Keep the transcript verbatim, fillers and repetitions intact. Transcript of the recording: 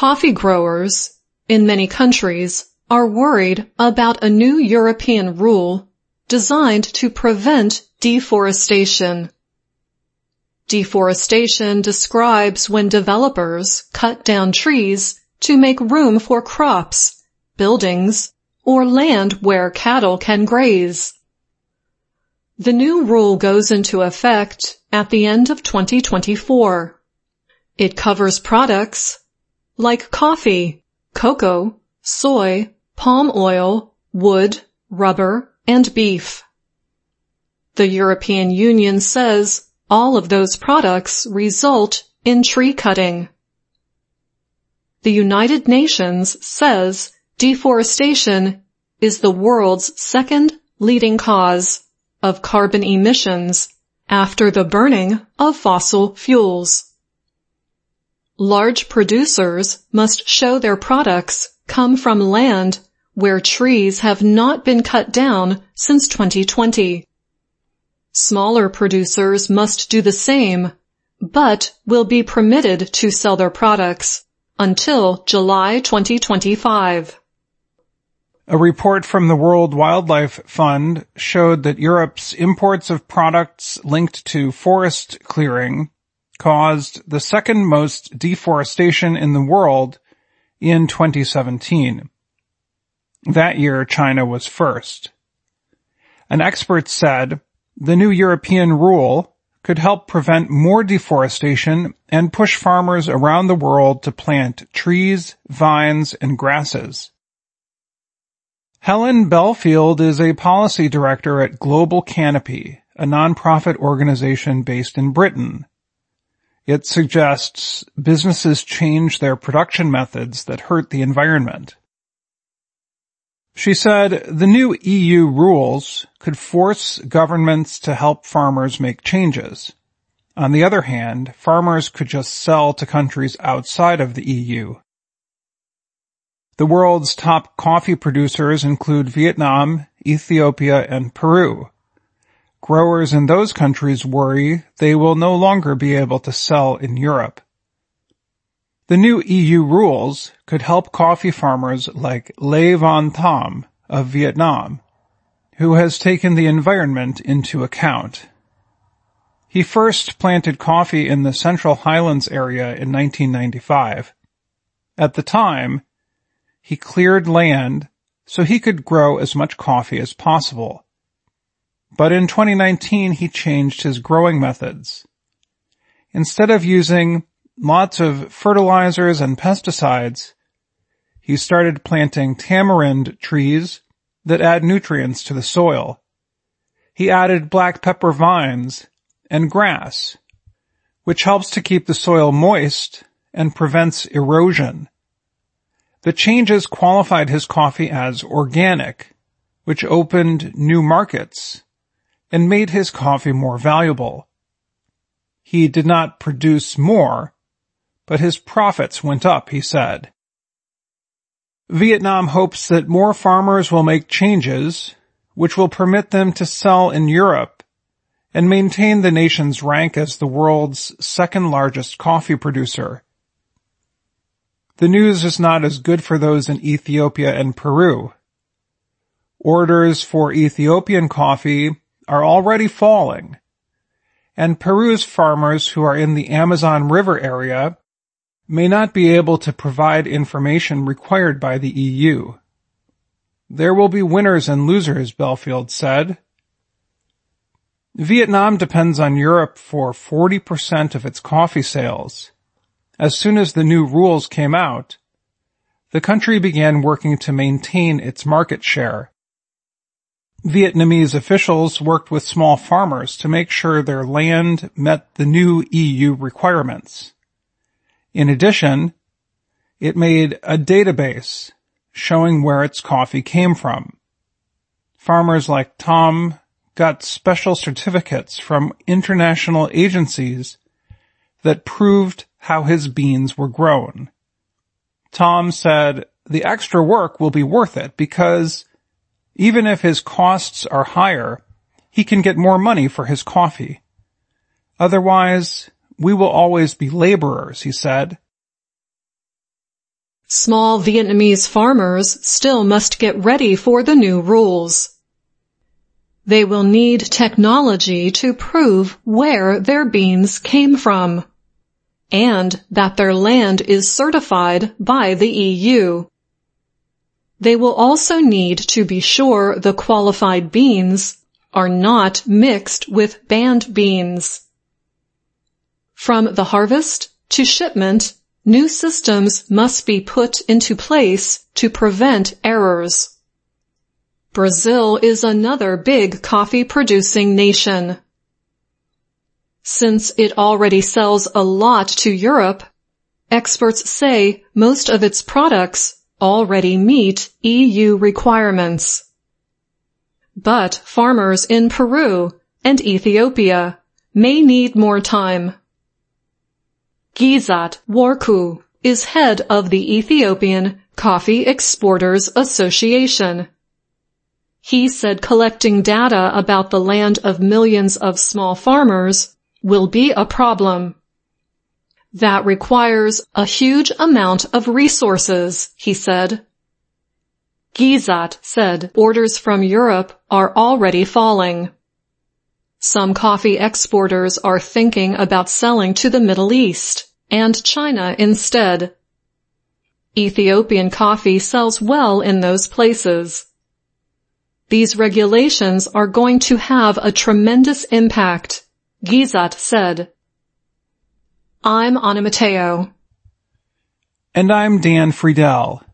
Coffee growers in many countries are worried about a new European rule designed to prevent deforestation. Deforestation describes when developers cut down trees to make room for crops, buildings, or land where cattle can graze. The new rule goes into effect at the end of twenty twenty-four. It covers products like coffee, cocoa, soy, palm oil, wood, rubber, and beef. The European Union says all of those products result in tree cutting. The United Nations says deforestation is the world's second leading cause of carbon emissions after the burning of fossil fuels. Large producers must show their products come from land where trees have not been cut down since twenty twenty. Smaller producers must do the same, but will be permitted to sell their products until July twenty twenty-five. A report from the World Wildlife Fund showed that Europe's imports of products linked to forest clearing caused the second most deforestation in the world in twenty seventeen. That year, China was first. An expert said the new European rule could help prevent more deforestation and push farmers around the world to plant trees, vines, and grasses. Helen Belfield is a policy director at Global Canopy, a nonprofit organization based in Britain. It suggests businesses change their production methods that hurt the environment. She said the new E U rules could force governments to help farmers make changes. On the other hand, farmers could just sell to countries outside of the E U. The world's top coffee producers include Vietnam, Ethiopia, and Peru. Growers in those countries worry they will no longer be able to sell in Europe. The new E U rules could help coffee farmers like Le Van Tham of Vietnam, who has taken the environment into account. He first planted coffee in the Central Highlands area in nineteen ninety-five. At the time, he cleared land so he could grow as much coffee as possible. But in twenty nineteen, he changed his growing methods. Instead of using lots of fertilizers and pesticides, he started planting tamarind trees that add nutrients to the soil. He added black pepper vines and grass, which helps to keep the soil moist and prevents erosion. The changes qualified his coffee as organic, which opened new markets and made his coffee more valuable. He did not produce more, but his profits went up, he said. Vietnam hopes that more farmers will make changes, which will permit them to sell in Europe and maintain the nation's rank as the world's second largest coffee producer. The news is not as good for those in Ethiopia and Peru. Orders for Ethiopian coffee are already falling, and Peru's farmers who are in the Amazon River area may not be able to provide information required by the E U. There will be winners and losers, Belfield said. Vietnam depends on Europe for forty percent of its coffee sales. As soon as the new rules came out, the country began working to maintain its market share. Vietnamese officials worked with small farmers to make sure their land met the new E U requirements. In addition, it made a database showing where its coffee came from. Farmers like Tom got special certificates from international agencies that proved how his beans were grown. Tom said the extra work will be worth it because even if his costs are higher, he can get more money for his coffee. Otherwise, we will always be laborers, he said. Small Vietnamese farmers still must get ready for the new rules. They will need technology to prove where their beans came from, and that their land is certified by the E U. They will also need to be sure the qualified beans are not mixed with banned beans. From the harvest to shipment, new systems must be put into place to prevent errors. Brazil is another big coffee-producing nation. Since it already sells a lot to Europe, experts say most of its products already meet E U requirements. But farmers in Peru and Ethiopia may need more time. Gizat Warku is head of the Ethiopian Coffee Exporters Association. He said collecting data about the land of millions of small farmers will be a problem. That requires a huge amount of resources, he said. Gizat said orders from Europe are already falling. Some coffee exporters are thinking about selling to the Middle East and China instead. Ethiopian coffee sells well in those places. These regulations are going to have a tremendous impact, Gizat said. I'm Anna Matteo. And I'm Dan Friedel.